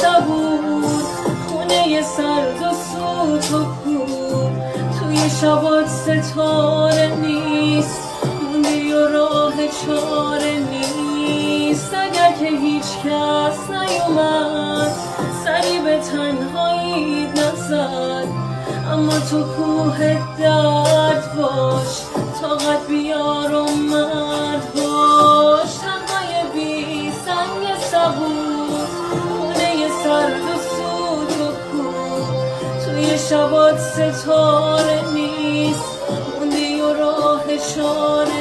صبور، خونه سرد و سوت و کور، توی شبات ستاره نیست، موندی و راه چاره نیست. اگر که هیچ کس نیومد سری به تنهایی نزد، اما تو کوه درد باش، طاقت بیار و مرد باش. تنهای بی سنگ صبور، خونه سرد و سود و کور، توی شبات ستاره نیست، موندی و راه چاره